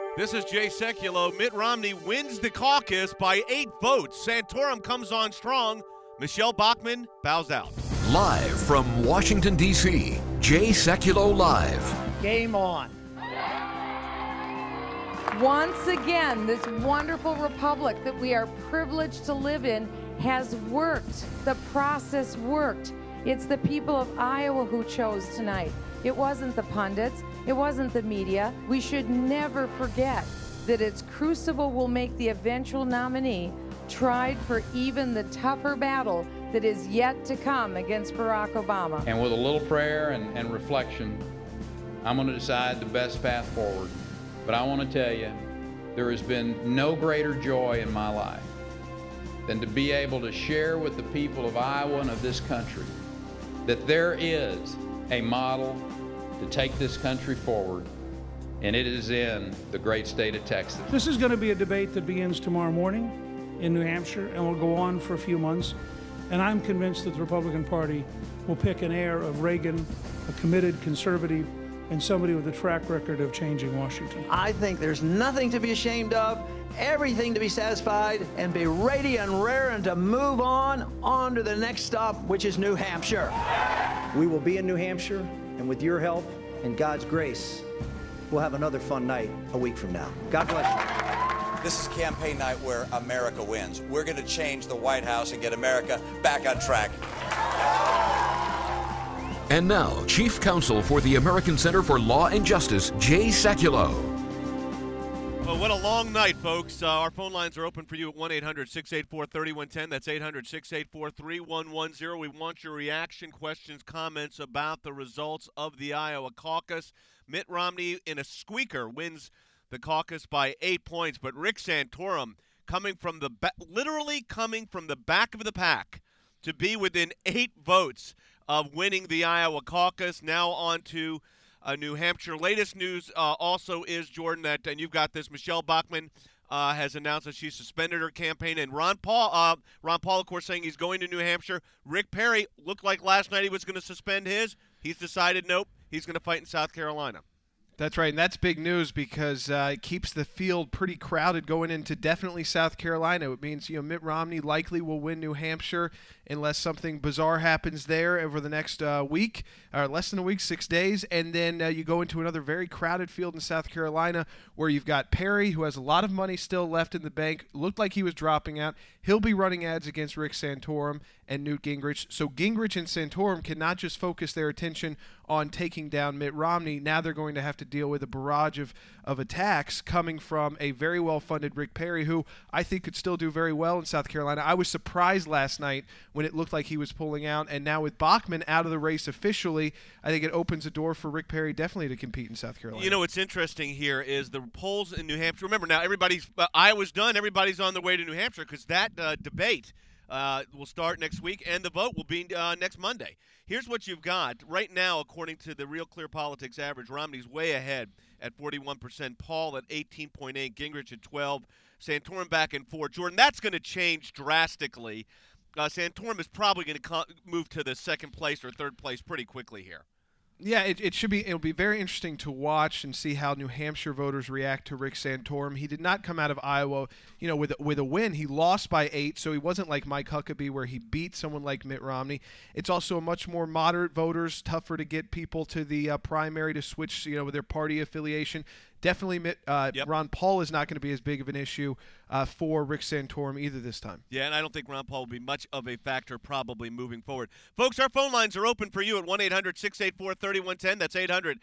This is Jay Sekulow. Mitt Romney wins the caucus by 8 votes. Santorum comes on strong. Michelle Bachmann bows out. Live from Washington, D.C., Jay Sekulow Live. Game on. Once again, this wonderful republic that we are privileged to live in has worked. The process worked. It's the people of Iowa who chose tonight. It wasn't the pundits. It wasn't the media. We should never forget that its crucible will make the eventual nominee tried for even the tougher battle that is yet to come against Barack Obama. And with a little prayer and reflection, I'm going to decide the best path forward. But I want to tell you, there has been no greater joy in my life than to be able to share with the people of Iowa and of this country that there is a model to take this country forward, and it is in the great state of Texas. This is going to be a debate that begins tomorrow morning in New Hampshire and will go on for a few months. And I'm convinced that the Republican Party will pick an heir of Reagan, a committed conservative, and somebody with a track record of changing Washington. I think there's nothing to be ashamed of, everything to be satisfied, and be ready and raring to move on to the next stop, which is New Hampshire. We will be in New Hampshire, and with your help and God's grace, we'll have another fun night a week from now. God bless you. This is campaign night where America wins. We're going to change the White House and get America back on track. And now, Chief Counsel for the American Center for Law and Justice, Jay Sekulow. Well, what a long night, folks. Our phone lines are open for you at 1-800-684-3110. That's 800-684-3110. We want your reaction, questions, comments about the results of the Iowa caucus. Mitt Romney, in a squeaker, wins the caucus by 8 points. But Rick Santorum, literally coming from the back of the pack to be within 8 votes of winning the Iowa caucus. Now on to New Hampshire. Latest news also is, Jordan, that, and you've got this, Michelle Bachmann has announced that she suspended her campaign. And Ron Paul, of course, saying he's going to New Hampshire. Rick Perry looked like last night he was going to suspend his. He's decided, nope, he's going to fight in South Carolina. That's right, and that's big news because it keeps the field pretty crowded going into definitely South Carolina. It means Mitt Romney likely will win New Hampshire unless something bizarre happens there over the next week, or less than a week, 6 days, and then you go into another very crowded field in South Carolina where you've got Perry, who has a lot of money still left in the bank, looked like he was dropping out. He'll be running ads against Rick Santorum and Newt Gingrich. So Gingrich and Santorum cannot just focus their attention on taking down Mitt Romney. Now they're going to have to deal with a barrage of attacks coming from a very well-funded Rick Perry, who I think could still do very well in South Carolina. I was surprised last night when it looked like he was pulling out, and now with Bachmann out of the race officially, I think it opens a door for Rick Perry definitely to compete in South Carolina. You know what's interesting here is the polls in New Hampshire. Remember now, Iowa's done. Everybody's on their way to New Hampshire because that debate will start next week, and the vote will be next Monday. Here's what you've got. Right now, according to the Real Clear Politics average, Romney's way ahead at 41%, Paul at 18.8%, Gingrich at 12%, Santorum back and forth. Jordan, that's going to change drastically. Santorum is probably going to move to the second place or third place pretty quickly here. Yeah, it'll be very interesting to watch and see how New Hampshire voters react to Rick Santorum. He did not come out of Iowa, with a win. He lost by 8, so he wasn't like Mike Huckabee where he beat someone like Mitt Romney. It's also a much more moderate voters, tougher to get people to the primary to switch, with their party affiliation. Definitely, Ron Paul is not going to be as big of an issue for Rick Santorum either this time. Yeah, and I don't think Ron Paul will be much of a factor probably moving forward. Folks, our phone lines are open for you at 1-800-684-3110. That's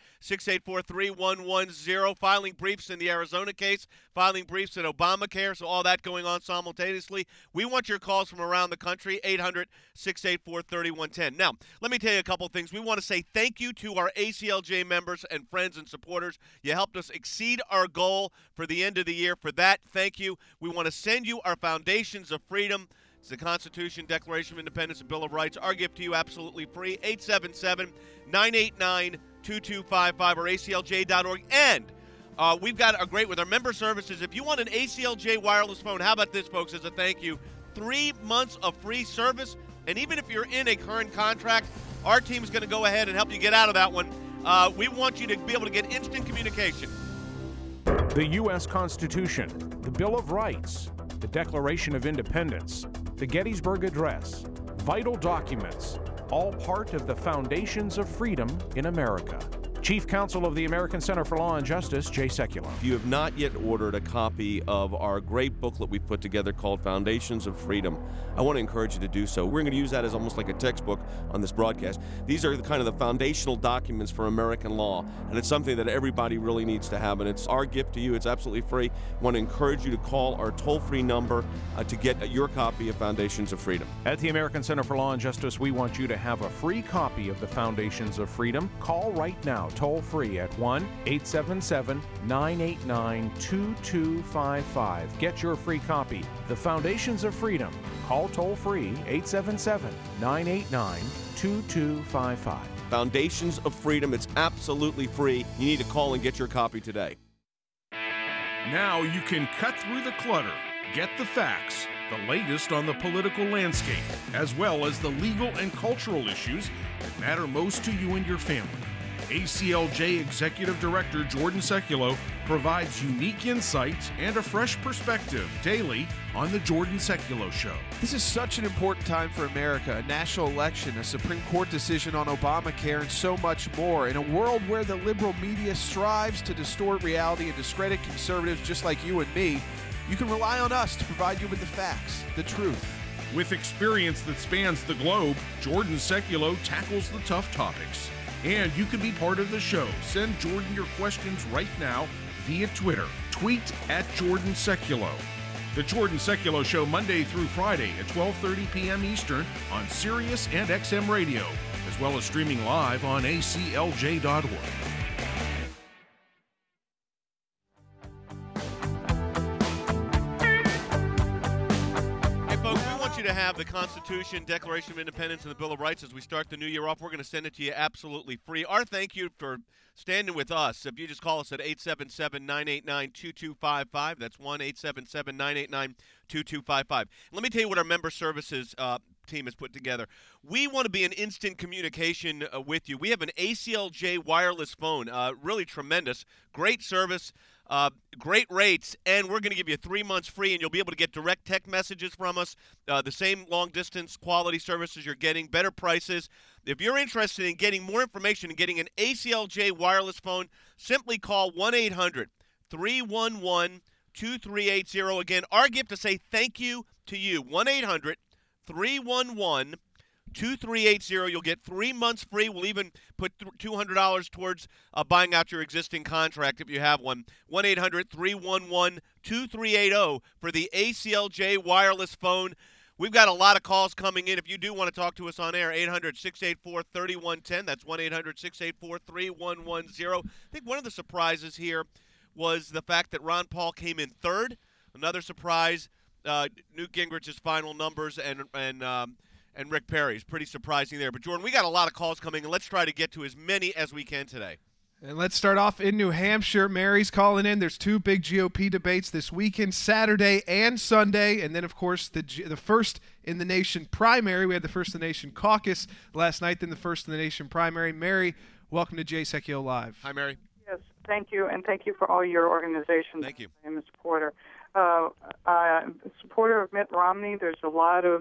800-684-3110. Filing briefs in the Arizona case, filing briefs in Obamacare, so all that going on simultaneously. We want your calls from around the country, 800-684-3110. Now, let me tell you a couple things. We want to say thank you to our ACLJ members and friends and supporters. You helped us exceed our goal for the end of the year. For that, thank you. We want to send you our Foundations of Freedom. It's the Constitution, Declaration of Independence, and Bill of Rights. Our gift to you absolutely free, 877-989-2255 or aclj.org. And we've got with our member services. If you want an ACLJ wireless phone, how about this, folks, as a thank you? 3 months of free service. And even if you're in a current contract, our team's going to go ahead and help you get out of that one. We want you to be able to get instant communication. The U.S. Constitution, the Bill of Rights, the Declaration of Independence, the Gettysburg Address, vital documents, all part of the foundations of freedom in America. Chief Counsel of the American Center for Law and Justice, Jay Sekulow. If you have not yet ordered a copy of our great booklet we put together called Foundations of Freedom, I want to encourage you to do so. We're going to use that as almost like a textbook on this broadcast. These are kind of the foundational documents for American law, and it's something that everybody really needs to have, and it's our gift to you. It's absolutely free. I want to encourage you to call our toll-free number to get your copy of Foundations of Freedom. At the American Center for Law and Justice, we want you to have a free copy of the Foundations of Freedom. Call right now, toll-free at 1-877-989-2255. Get your free copy. The Foundations of Freedom. Call toll-free 877-989-2255. Foundations of Freedom. It's absolutely free. You need to call and get your copy today. Now you can cut through the clutter, get the facts, the latest on the political landscape, as well as the legal and cultural issues that matter most to you and your family. ACLJ Executive Director Jordan Sekulow provides unique insights and a fresh perspective daily on The Jordan Sekulow Show. This is such an important time for America, a national election, a Supreme Court decision on Obamacare, and so much more. In a world where the liberal media strives to distort reality and discredit conservatives just like you and me, you can rely on us to provide you with the facts, the truth. With experience that spans the globe, Jordan Sekulow tackles the tough topics. And you can be part of the show. Send Jordan your questions right now via Twitter. Tweet at Jordan Sekulow. The Jordan Sekulow Show, Monday through Friday at 12:30 p.m. Eastern on Sirius and XM Radio, as well as streaming live on aclj.org. To have the Constitution, Declaration of Independence, and the Bill of Rights as we start the new year off. We're going to send it to you absolutely free. Our thank you for standing with us. If you just call us at 877-989-2255, that's 1-877-989-2255. Let me tell you what our member services team has put together. We want to be in instant communication with you. We have an ACLJ wireless phone, really tremendous, great service. Great rates, and we're going to give you 3 months free, and you'll be able to get direct text messages from us, the same long-distance quality services you're getting, better prices. If you're interested in getting more information and getting an ACLJ wireless phone, simply call 1-800-311-2380. Again, our gift to say thank you to you, 1-800-311-2380. You'll get 3 months free. We'll even put $200 towards buying out your existing contract if you have one. 1-800-311-2380 for the ACLJ wireless phone. We've got a lot of calls coming in. If you do want to talk to us on air, 800-684-3110. That's 1-800-684-3110. I think one of the surprises here was the fact that Ron Paul came in third. Another surprise, Newt Gingrich's final numbers and Rick Perry's. Pretty surprising there. But, Jordan, we got a lot of calls coming, and let's try to get to as many as we can today. And let's start off in New Hampshire. Mary's calling in. There's two big GOP debates this weekend, Saturday and Sunday. And then, of course, the first in the nation primary. We had the first in the nation caucus last night, then the first in the nation primary. Mary, welcome to Jay Sekulow Live. Hi, Mary. Yes, thank you, and thank you for all your organizations. Thank you. I'm a supporter. Supporter of Mitt Romney. There's a lot of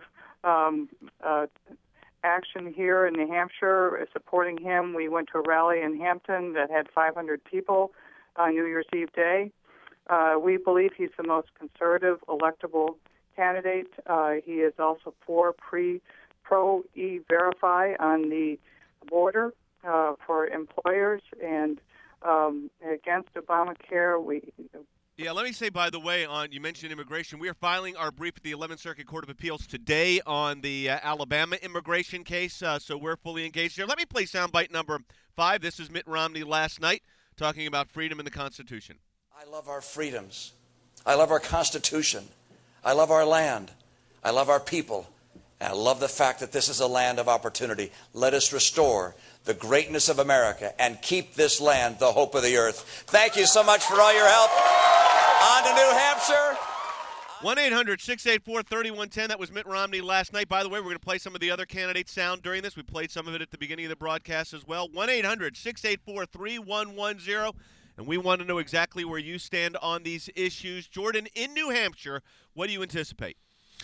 action here in New Hampshire supporting him. We went to a rally in Hampton that had 500 people on New Year's Eve day. We believe he's the most conservative electable candidate. He is also for pro-E-Verify on the border for employers and against Obamacare. Yeah, let me say, by the way, you mentioned immigration. We are filing our brief at the 11th Circuit Court of Appeals today on the Alabama immigration case, so we're fully engaged here. Let me play soundbite number 5. This is Mitt Romney last night talking about freedom and the Constitution. I love our freedoms. I love our Constitution. I love our land. I love our people. And I love the fact that this is a land of opportunity. Let us restore the greatness of America and keep this land the hope of the earth. Thank you so much for all your help. On to New Hampshire. 1-800-684-3110. That was Mitt Romney last night. By the way, we're going to play some of the other candidates' sound during this. We played some of it at the beginning of the broadcast as well. 1-800-684-3110. and we want to know exactly where you stand on these issues. Jordan, in New Hampshire, what do you anticipate?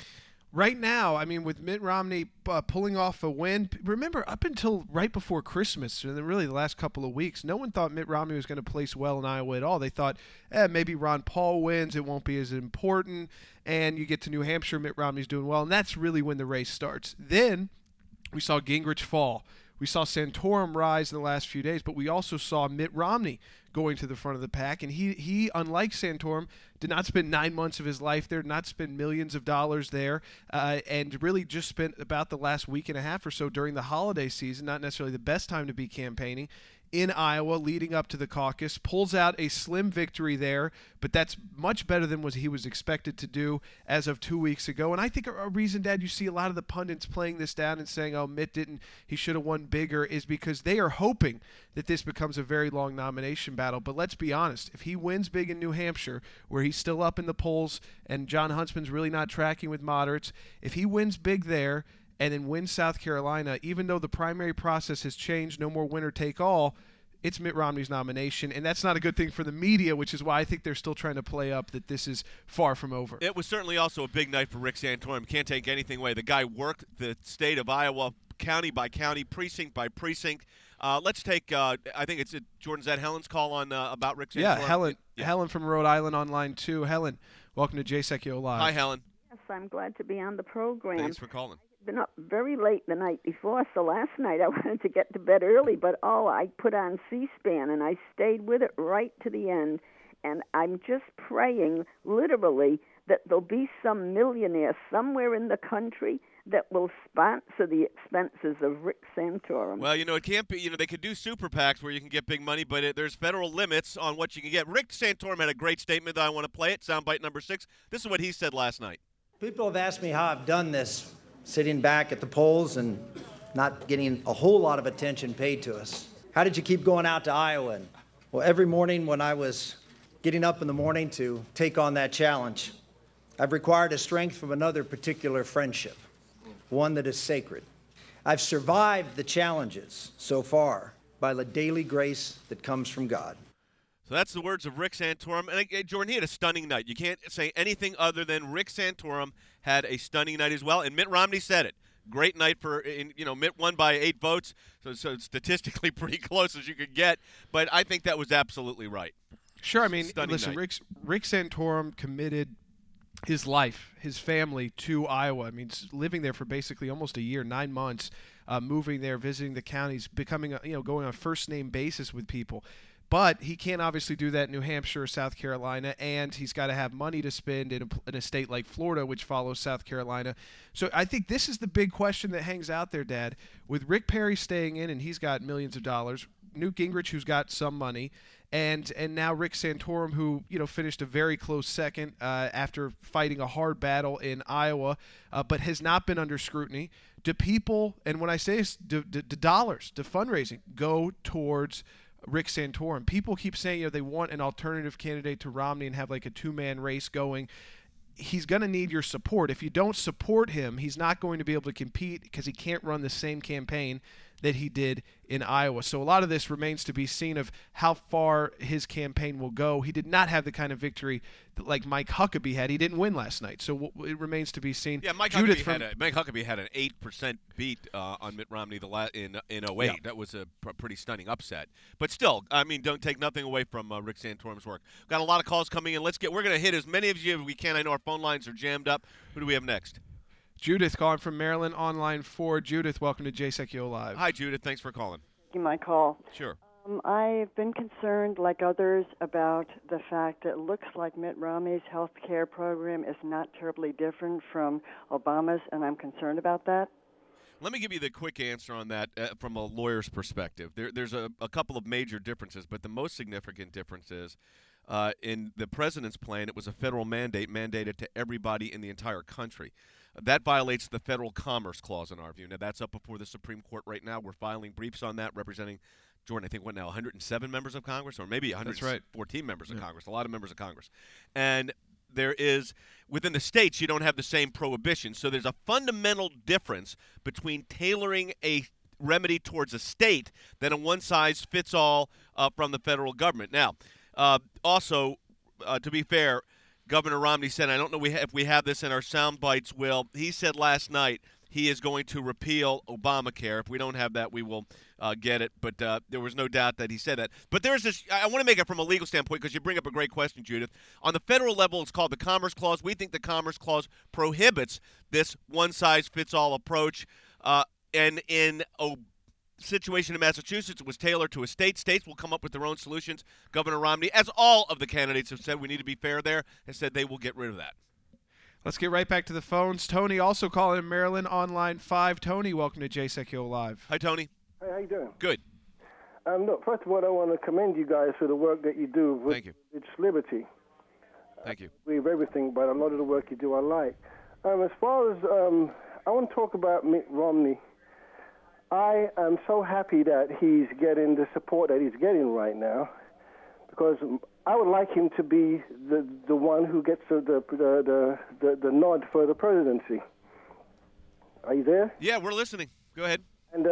Right now, I mean, with Mitt Romney pulling off a win, remember, up until right before Christmas, and then really the last couple of weeks, no one thought Mitt Romney was going to place well in Iowa at all. They thought, maybe Ron Paul wins, it won't be as important, and you get to New Hampshire, Mitt Romney's doing well, and that's really when the race starts. Then we saw Gingrich fall. We saw Santorum rise in the last few days, but we also saw Mitt Romney going to the front of the pack, and he unlike Santorum, did not spend 9 months of his life there, did not spend millions of dollars there, and really just spent about the last week and a half or so during the holiday season, not necessarily the best time to be campaigning, in Iowa leading up to the caucus, pulls out a slim victory there, but that's much better than what he was expected to do as of 2 weeks ago. And I think a reason, Dad, you see a lot of the pundits playing this down and saying, oh, Mitt he should have won bigger, is because they are hoping that this becomes a very long nomination battle. But let's be honest, if he wins big in New Hampshire, where he's still up in the polls and John Huntsman's really not tracking with moderates, if he wins big there, and then win South Carolina, even though the primary process has changed, no more winner take all, it's Mitt Romney's nomination, and that's not a good thing for the media, which is why I think they're still trying to play up that this is far from over. It was certainly also a big night for Rick Santorum. Can't take anything away. The guy worked the state of Iowa county by county, precinct by precinct. Let's take, I think it's Jordan, is that Helen's call on about Rick Santorum? Yeah, Helen from Rhode Island on line 2. Helen, welcome to Jay Secchio Live. Hi, Helen. Yes, I'm glad to be on the program. Thanks for calling. I've been up very late the night before, so last night I wanted to get to bed early, but I put on C-SPAN, and I stayed with it right to the end. And I'm just praying, literally, that there'll be some millionaire somewhere in the country that will sponsor the expenses of Rick Santorum. Well, it can't be, they could do super PACs where you can get big money, but there's federal limits on what you can get. Rick Santorum had a great statement that I want to play it, soundbite number 6. This is what he said last night. People have asked me how I've done this, sitting back at the polls and not getting a whole lot of attention paid to us. How did you keep going out to Iowa? Well, every morning when I was getting up in the morning to take on that challenge, I've required a strength from another particular friendship, one that is sacred. I've survived the challenges so far by the daily grace that comes from God. So that's the words of Rick Santorum. And Jordan, he had a stunning night. You can't say anything other than Rick Santorum had a stunning night as well. And Mitt Romney said it. Great night Mitt won by 8 votes, so statistically pretty close as you could get. But I think that was absolutely right. Sure, I mean, stunning listen, night. Rick Santorum committed his life, his family to Iowa. I mean, living there for basically almost a year, 9 months, moving there, visiting the counties, becoming, going on a first-name basis with people. But he can't obviously do that in New Hampshire or South Carolina, and he's got to have money to spend in a state like Florida, which follows South Carolina. So I think this is the big question that hangs out there, Dad. With Rick Perry staying in, and he's got millions of dollars, Newt Gingrich, who's got some money, and now Rick Santorum, who finished a very close second after fighting a hard battle in Iowa, but has not been under scrutiny. Do people, and when I say this, do dollars, do fundraising go towards Rick Santorum? People keep saying they want an alternative candidate to Romney and have like a 2-man race going. He's going to need your support. If you don't support him, he's not going to be able to compete because he can't run the same campaign that he did in Iowa. So a lot of this remains to be seen of how far his campaign will go. He did not have the kind of victory that like Mike Huckabee had. He didn't win last night, so it remains to be seen. Yeah, Mike Huckabee had an 8% beat on Mitt Romney in 08. Yeah. That was a pretty stunning upset. But still, I mean, don't take nothing away from Rick Santorum's work. Got a lot of calls coming in. We're going to hit as many of you as we can. I know our phone lines are jammed up. Who do we have next? Judith calling from Maryland on line 4. Judith, welcome to Jay Secchio Live. Hi, Judith. Thanks for calling. My call. Sure. I've been concerned, like others, about the fact that it looks like Mitt Romney's health care program is not terribly different from Obama's, and I'm concerned about that. Let me give you the quick answer on that from a lawyer's perspective. There's a couple of major differences, but the most significant difference is in the president's plan, it was a federal mandate mandated to everybody in the entire country. That violates the Federal Commerce Clause in our view. Now, that's up before the Supreme Court right now. We're filing briefs on that representing, Jordan, I think, 107 members of Congress, or maybe 114 members of Congress, a lot of members of Congress. And there is, within the states, you don't have the same prohibition. So there's a fundamental difference between tailoring a remedy towards a state than a one-size-fits-all from the federal government. Now, Also, to be fair, Governor Romney said, I don't know if we have this in our sound bites, Will. He said last night he is going to repeal Obamacare. If we don't have that, we will get it. But there was no doubt that he said that. But there's this – I want to make it from a legal standpoint because you bring up a great question, Judith. On the federal level, it's called the Commerce Clause. We think the Commerce Clause prohibits this one-size-fits-all approach. And in situation in Massachusetts, it was tailored to a state. States will come up with their own solutions. Governor Romney, as all of the candidates have said, we need to be fair there, and said they will get rid of that. Let's get right back to the phones. Tony also calling in Maryland on line 5. Tony, welcome to Jay Sekulow Live. Hi, Tony. Hey, how you doing? Good. Look, first of all, I want to commend you guys for the work that you do with Thank you. It's Liberty. Thank you. I believe everything, but a lot of the work you do I like. As far as I want to talk about Mitt Romney, I am so happy that he's getting the support that he's getting right now, because I would like him to be the one who gets the nod for the presidency. Are you there? Yeah, we're listening. Go ahead. And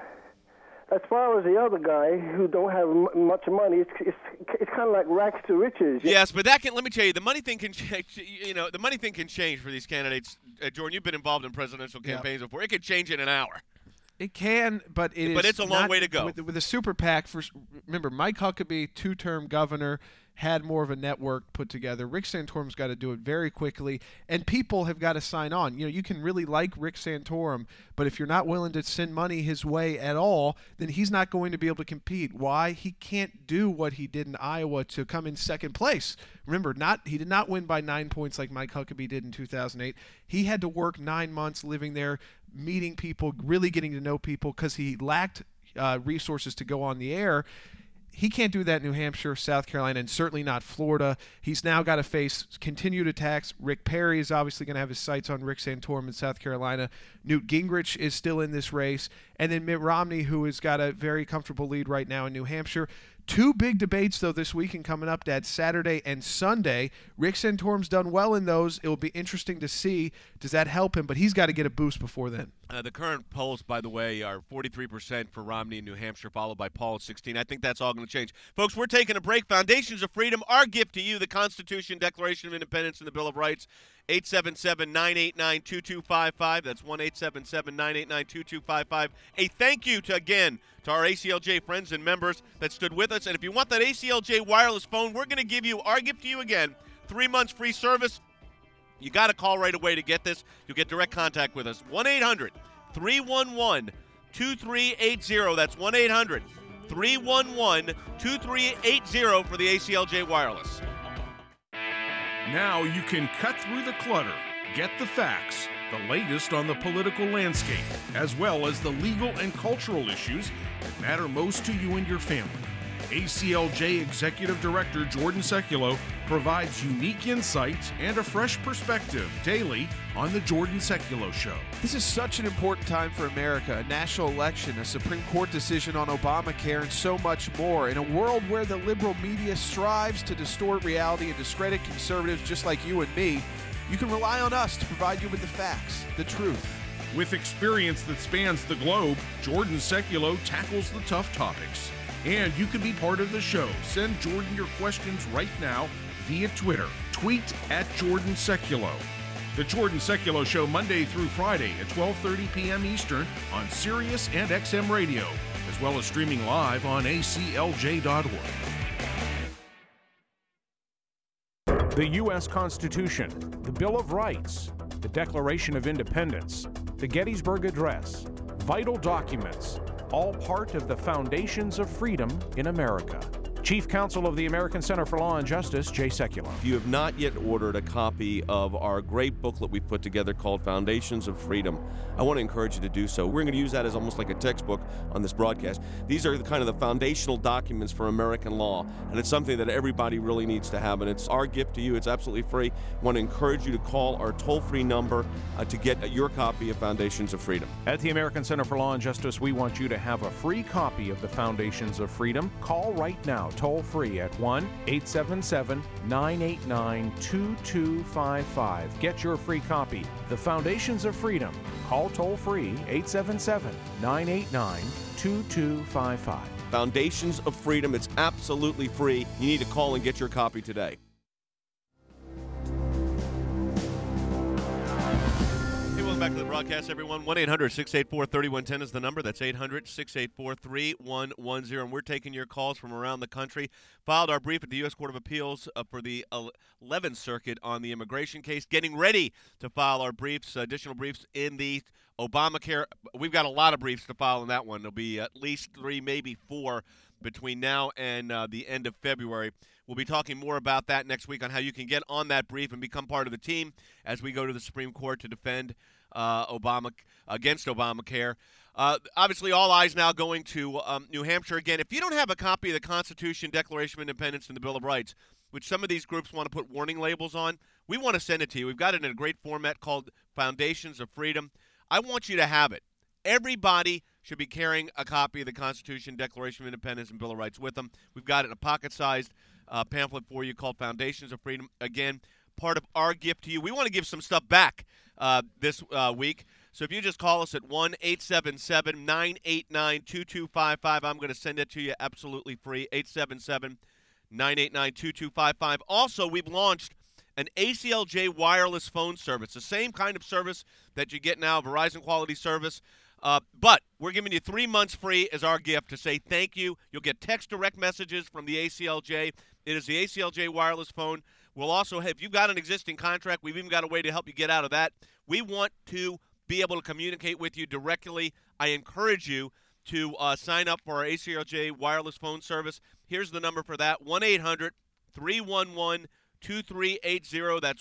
as far as the other guy who don't have much money, it's kind of like rags to riches. Yes, but that can. Let me tell you, the money thing can change. You know, the money thing can change for these candidates. Jordan, you've been involved in presidential campaigns before. It could change in an hour. It can, but it's a long way to go. With the super PAC, remember, Mike Huckabee, 2-term governor, had more of a network put together. Rick Santorum's got to do it very quickly, and people have got to sign on. You know, you can really like Rick Santorum, but if you're not willing to send money his way at all, then he's not going to be able to compete. Why? He can't do what he did in Iowa to come in second place. Remember, he did not win by 9 points like Mike Huckabee did in 2008. He had to work 9 months living there, meeting people, really getting to know people, because he lacked resources to go on the air. He can't do that in New Hampshire, South Carolina, and certainly not Florida. He's now got to face continued attacks. Rick Perry is obviously going to have his sights on Rick Santorum in South Carolina. Newt Gingrich is still in this race. And then Mitt Romney, who has got a very comfortable lead right now in New Hampshire. 2 big debates, though, this weekend coming up. That's Saturday and Sunday. Rick Santorum's done well in those. It will be interesting to see. Does that help him? But he's got to get a boost before then. The current polls, by the way, are 43% for Romney in New Hampshire, followed by Paul at 16%. I think that's all going to change. Folks, we're taking a break. Foundations of Freedom, our gift to you, the Constitution, Declaration of Independence, and the Bill of Rights. 877-989-2255. That's 1-877-989-2255. A thank you again to our ACLJ friends and members that stood with us. And if you want that ACLJ wireless phone, we're going to give you our gift to you again. 3 months free service. You got to call right away to get this. You'll get direct contact with us. 1-800-311-2380. That's 1-800-311-2380 for the ACLJ wireless. Now you can cut through the clutter, get the facts, the latest on the political landscape, as well as the legal and cultural issues that matter most to you and your family. ACLJ Executive Director Jordan Sekulow provides unique insights and a fresh perspective daily on The Jordan Sekulow Show. This is such an important time for America, a national election, a Supreme Court decision on Obamacare, and so much more. In a world where the liberal media strives to distort reality and discredit conservatives just like you and me, you can rely on us to provide you with the facts, the truth. With experience that spans the globe, Jordan Sekulow tackles the tough topics. And you can be part of the show. Send Jordan your questions right now via Twitter. Tweet at Jordan Sekulow. The Jordan Sekulow Show, Monday through Friday at 12:30 p.m. Eastern on Sirius and XM Radio, as well as streaming live on aclj.org. The U.S. Constitution, the Bill of Rights, the Declaration of Independence, the Gettysburg Address, vital documents, all part of the foundations of freedom in America. Chief Counsel of the American Center for Law and Justice, Jay Sekulow. If you have not yet ordered a copy of our great booklet we put together called Foundations of Freedom, I want to encourage you to do so. We're going to use that as almost like a textbook on this broadcast. These are the kind of the foundational documents for American law, and it's something that everybody really needs to have, and it's our gift to you. It's absolutely free. I want to encourage you to call our toll-free number to get your copy of Foundations of Freedom. At the American Center for Law and Justice, we want you to have a free copy of the Foundations of Freedom. Call right now, toll-free at 1-877-989-2255. Get your free copy. The Foundations of Freedom. Call toll-free 877-989-2255. Foundations of Freedom. It's absolutely free. You need to call and get your copy today. Welcome back to the broadcast, everyone. 1-800-684-3110 is the number. That's 800-684-3110. And we're taking your calls from around the country. Filed our brief at the U.S. Court of Appeals for the 11th Circuit on the immigration case. Getting ready to file our briefs, additional briefs in the Obamacare. We've got a lot of briefs to file in that one. There'll be at least 3, maybe 4 between now and the end of February. We'll be talking more about that next week on how you can get on that brief and become part of the team as we go to the Supreme Court to defend against Obamacare. Obviously, all eyes now going to New Hampshire. Again, if you don't have a copy of the Constitution, Declaration of Independence, and the Bill of Rights, which some of these groups want to put warning labels on, we want to send it to you. We've got it in a great format called Foundations of Freedom. I want you to have it. Everybody should be carrying a copy of the Constitution, Declaration of Independence, and Bill of Rights with them. We've got it in a pocket-sized pamphlet for you called Foundations of Freedom. Again, part of our gift to you. We want to give some stuff back this week. So if you just call us at 1-877-989-2255, I'm going to send it to you absolutely free, 877-989-2255. Also, we've launched an ACLJ wireless phone service, the same kind of service that you get now, Verizon quality service. But we're giving you 3 months free as our gift to say thank you. You'll get text direct messages from the ACLJ. It is the ACLJ wireless phone. We'll also have, if you've got an existing contract, we've even got a way to help you get out of that. We want to be able to communicate with you directly. I encourage you to sign up for our ACLJ wireless phone service. Here's the number for that, 1-800-311-2380. That's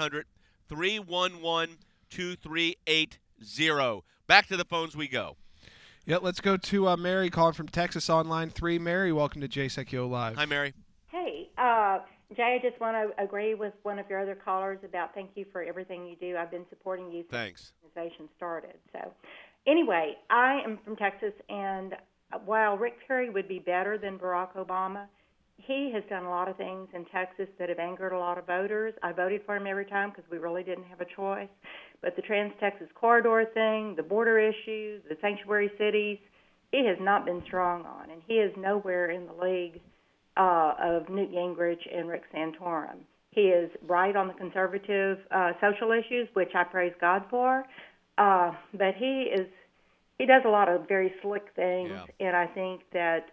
1-800-311-2380. Back to the phones we go. Yeah, let's go to Mary calling from Texas on line 3. Mary, welcome to Jay Secchio Live. Hi, Mary. Hey, Jay, I just want to agree with one of your other callers about thank you for everything you do. I've been supporting you since the organization started. So anyway, I am from Texas, and while Rick Perry would be better than Barack Obama, he has done a lot of things in Texas that have angered a lot of voters. I voted for him every time because we really didn't have a choice. But the Trans-Texas Corridor thing, the border issues, the sanctuary cities, he has not been strong on. And he is nowhere in the league of Newt Gingrich and Rick Santorum. He is right on the conservative social issues, which I praise God for. But he does a lot of very slick things, and I think that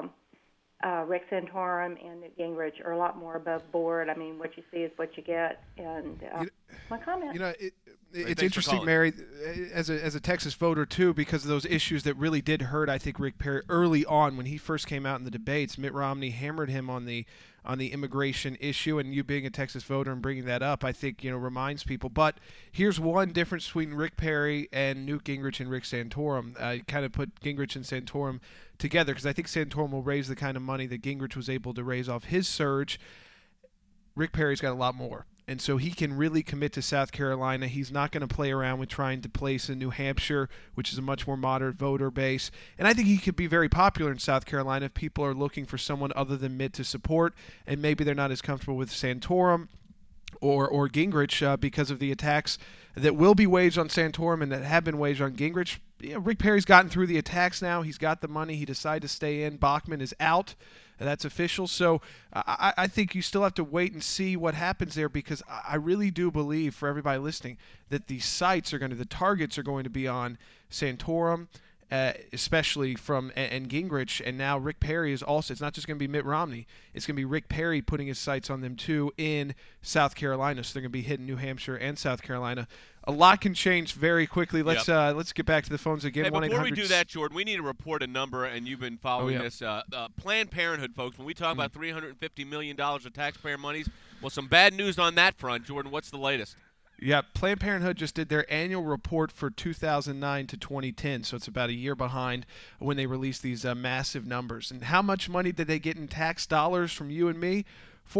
Rick Santorum and Newt Gingrich are a lot more above board. I mean, what you see is what you get. And my comment. You know, it's interesting, Mary, as a Texas voter too, because of those issues that really did hurt. I think Rick Perry early on when he first came out in the debates. Mitt Romney hammered him on the immigration issue, and you being a Texas voter and bringing that up, I think reminds people. But here's one difference between Rick Perry and Newt Gingrich and Rick Santorum. I kind of put Gingrich and Santorum together because I think Santorum will raise the kind of money that Gingrich was able to raise off his surge. Rick Perry's got a lot more. And so he can really commit to South Carolina. He's not going to play around with trying to place in New Hampshire, which is a much more moderate voter base. And I think he could be very popular in South Carolina if people are looking for someone other than Mitt to support, and maybe they're not as comfortable with Santorum or Gingrich because of the attacks that will be waged on Santorum and that have been waged on Gingrich. Rick Perry's gotten through the attacks now. He's got the money. He decided to stay in. Bachmann is out. That's official. So I think you still have to wait and see what happens there, because I really do believe, for everybody listening, that the targets are going to be on Santorum, especially and Gingrich, and now Rick Perry is also. It's not just going to be Mitt Romney. It's going to be Rick Perry putting his sights on them too in South Carolina. So they're going to be hitting New Hampshire and South Carolina. A lot can change very quickly. Let's get back to the phones again. Hey, before we do that, Jordan, we need to report a number, and you've been following this. Planned Parenthood, folks, when we talk about $350 million of taxpayer monies, well, some bad news on that front. Jordan, what's the latest? Yeah, Planned Parenthood just did their annual report for 2009 to 2010, so it's about a year behind when they released these massive numbers. And how much money did they get in tax dollars from you and me?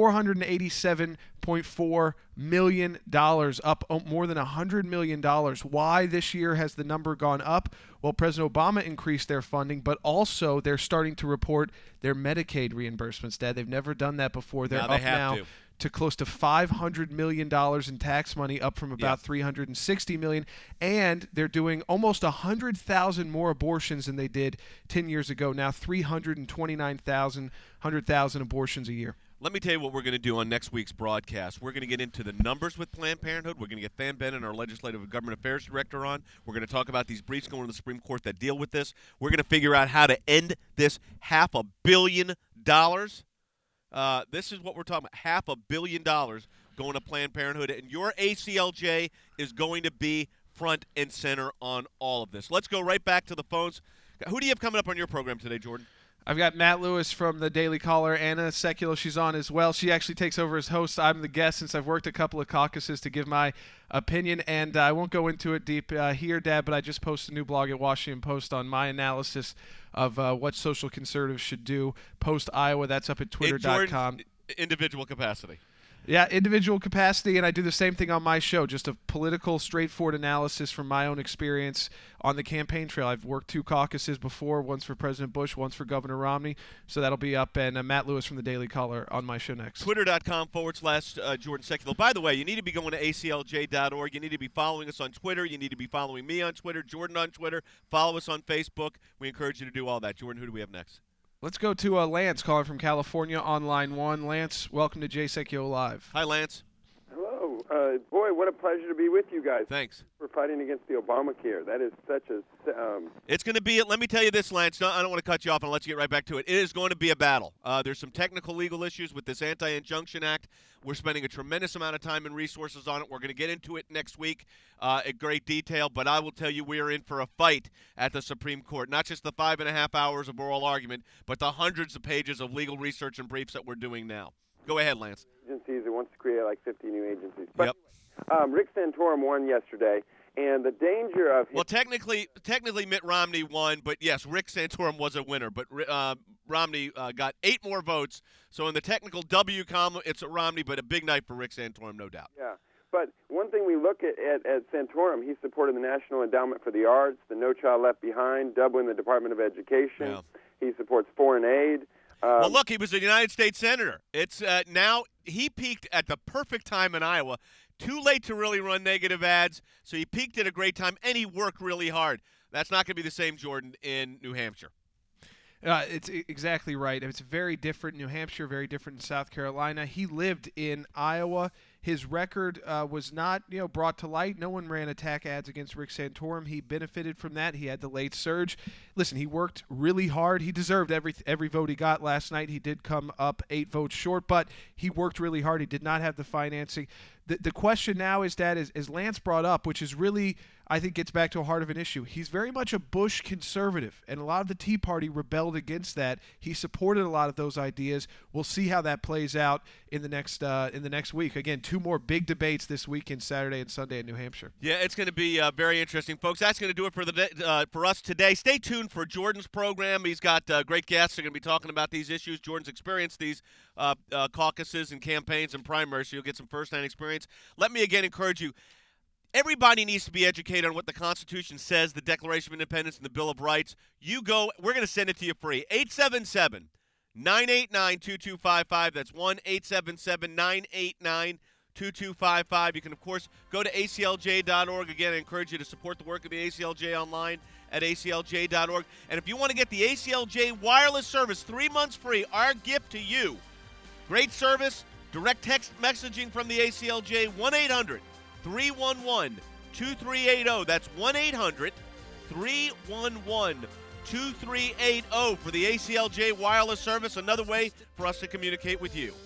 $487.4 million, up more than $100 million. Why this year has the number gone up? Well, President Obama increased their funding, but also they're starting to report their Medicaid reimbursements, Dad. They've never done that before. They're up now to close to $500 million in tax money, up from about $360 million. And they're doing almost 100,000 more abortions than they did 10 years ago. Now 329,000, 100,000 abortions a year. Let me tell you what we're going to do on next week's broadcast. We're going to get into the numbers with Planned Parenthood. We're going to get Tham Bennett, our Legislative and Government Affairs Director, on. We're going to talk about these briefs going to the Supreme Court that deal with this. We're going to figure out how to end this $500 million. This is what we're talking about, $500 million going to Planned Parenthood. And your ACLJ is going to be front and center on all of this. Let's go right back to the phones. Who do you have coming up on your program today, Jordan? I've got Matt Lewis from the Daily Caller. Anna Sekulow, she's on as well. She actually takes over as host. I'm the guest since I've worked a couple of caucuses to give my opinion, and I won't go into it deep here, Dad, but I just posted a new blog at Washington Post on my analysis of what social conservatives should do post-Iowa. That's up at twitter.com. Individual capacity. Yeah, individual capacity, and I do the same thing on my show, just a political, straightforward analysis from my own experience on the campaign trail. I've worked 2 caucuses before, once for President Bush, once for Governor Romney, so that'll be up, and Matt Lewis from the Daily Caller on my show next. Twitter.com/Jordan Sekulow. By the way, you need to be going to aclj.org. You need to be following us on Twitter. You need to be following me on Twitter, Jordan on Twitter. Follow us on Facebook. We encourage you to do all that. Jordan, who do we have next? Let's go to Lance calling from California on line 1. Lance, welcome to Jay Sekulow Live. Hi, Lance. Hello. Boy, what a pleasure to be with you guys. Thanks. We're fighting against the Obamacare. That is such a... It's going to be, let me tell you this, Lance. No, I don't want to cut you off, and let you get right back to it. It is going to be a battle. There's some technical legal issues with this Anti-Injunction Act. We're spending a tremendous amount of time and resources on it. We're going to get into it next week in great detail, but I will tell you we are in for a fight at the Supreme Court. Not just the 5.5 hours of oral argument, but the hundreds of pages of legal research and briefs that we're doing now. Go ahead, Lance. Agencies, it wants to create like 50 new agencies. But, Rick Santorum won yesterday, and the danger of... Well, technically Mitt Romney won, but yes, Rick Santorum was a winner. But Romney got 8 more votes. So in the technical W column, it's a Romney, but a big night for Rick Santorum, no doubt. Yeah. But one thing we look at Santorum, he supported the National Endowment for the Arts, the No Child Left Behind, doubling the Department of Education. Yeah. He supports foreign aid. Well, look, he was a United States Senator. It's now he peaked at the perfect time in Iowa. Too late to really run negative ads, so he peaked at a great time, and he worked really hard. That's not going to be the same, Jordan, in New Hampshire. It's exactly right. It's very different in New Hampshire, very different in South Carolina. He lived in Iowa. His record was not, brought to light. No one ran attack ads against Rick Santorum. He benefited from that. He had the late surge. Listen, he worked really hard. He deserved every vote he got last night. He did come up 8 votes short, but he worked really hard. He did not have the financing. The question now is that, as Lance brought up, which is really, I think, gets back to a heart of an issue. He's very much a Bush conservative, and a lot of the Tea Party rebelled against that. He supported a lot of those ideas. We'll see how that plays out in the next week. Again, 2 more big debates this weekend, Saturday and Sunday in New Hampshire. Yeah, it's going to be very interesting, folks. That's going to do it for us today. Stay tuned for Jordan's program. He's got great guests who are going to be talking about these issues. Jordan's experienced these caucuses and campaigns and primaries, so you'll get some first-hand experience. Let me again encourage you. Everybody needs to be educated on what the Constitution says, the Declaration of Independence, and the Bill of Rights. You go, we're going to send it to you free. 877-989-2255. That's 1-877-989-2255. You can, of course, go to aclj.org. Again, I encourage you to support the work of the ACLJ online at aclj.org. And if you want to get the ACLJ wireless service, 3 months free, our gift to you. Great service, direct text messaging from the ACLJ, 1-800-311-2380. That's 1-800-311-2380 for the ACLJ wireless service. Another way for us to communicate with you.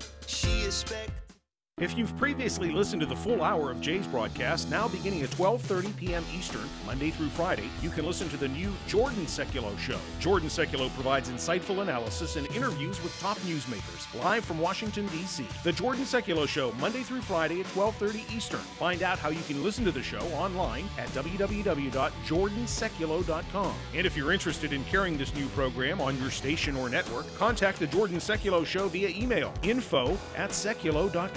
If you've previously listened to the full hour of Jay's broadcast, now beginning at 12:30 p.m. Eastern, Monday through Friday, you can listen to the new Jordan Sekulow Show. Jordan Sekulow provides insightful analysis and interviews with top newsmakers, live from Washington, D.C. The Jordan Sekulow Show, Monday through Friday at 12:30 Eastern. Find out how you can listen to the show online at www.jordansekulow.com. And if you're interested in carrying this new program on your station or network, contact the Jordan Sekulow Show via email, info@sekulow.com.